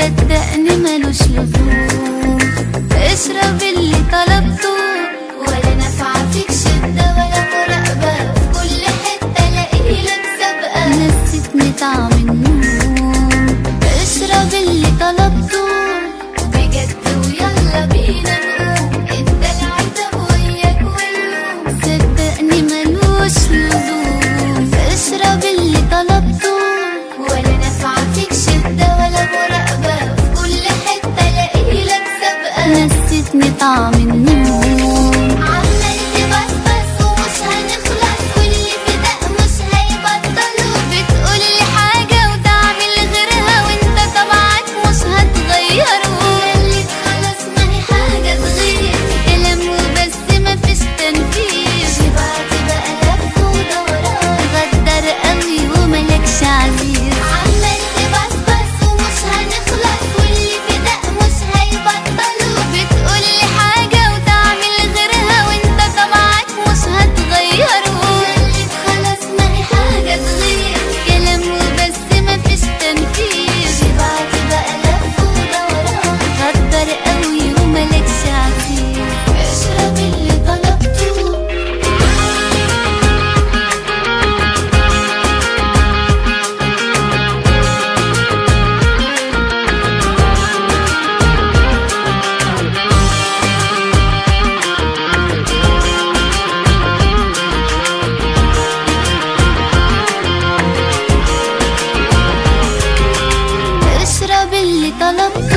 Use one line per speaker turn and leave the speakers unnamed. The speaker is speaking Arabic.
صدقني ملوش لزوم. اشرب اللي طلبته ولا نفع فيك شدة ولا مراقبة، في كل حتة لاقيلك سابقة نسيتني طعم النوم. اشرب اللي طلبته بجد ويلا بينا نقوم، انت العتب وياك واللوم صدقني ملوش لزوم. اشرب اللي طلبته ولا نفع فيك شدة ولا مراقبة، في كل حتة لاقيلك سابقة نسيتني طعم النوم. عمال تبصبص ومش هنخلص، واللي في دق مش هيبطلوا، بتقولي حاجة وتعمل غيرها وانت طبعك مش هتغيره. قالت خلاص ما هي حاجة تغير، كلام وبس مفيش تنفيذ. شبعت بقى لف ودوران، غدر قوي وملكش عزيز. عمال تبصبص ومش هنخلص، واللي في دق مش هيبطلوا، بتقولي حاجة وتعمل غيرها وانت طبعك مش هتغيره. قالت خلاص ما هي حاجة تغير، كلام وبس مفيش تنفيذ. شبعت بقى لف ودوران، غدر قوي وملكش عزيز. اشرب اللي طلبته. اشرب اللي طلبته